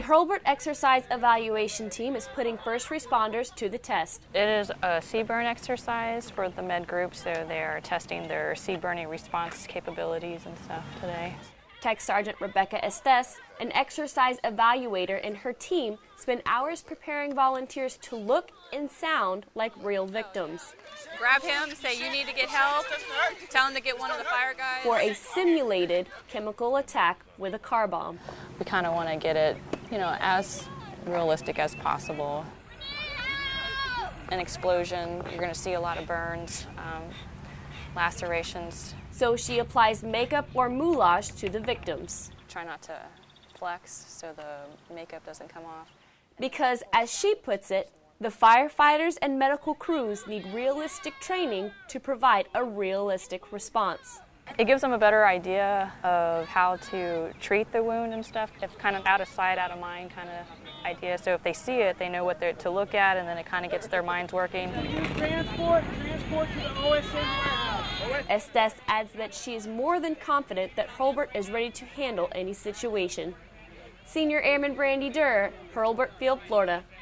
Hurlburt Exercise Evaluation Team is putting first responders to the test. It is a CBRN exercise for the med group, so they are testing their CBRNing response capabilities and stuff today. Tech Sergeant Rebecca Estes, an exercise evaluator, and her team spend hours preparing volunteers to look and sound like real victims. Grab him, say you need to get help, tell him to get one of the fire guys. For a simulated chemical attack with a car bomb. We kind of want to get it, as realistic as possible. An explosion, you're going to see a lot of burns, lacerations. So she applies makeup or moulage to the victims. Try not to flex so the makeup doesn't come off. Because, as she puts it, the firefighters and medical crews need realistic training to provide a realistic response. It gives them a better idea of how to treat the wound and stuff. It's kind of out of sight, out of mind kind of idea. So if they see it, they know what to look at, and then it kind of gets their minds working. Transport to the OSN warehouse. Estes adds that she is more than confident that Hurlburt is ready to handle any situation. Senior Airman Brandy Durr, Hurlburt Field, Florida.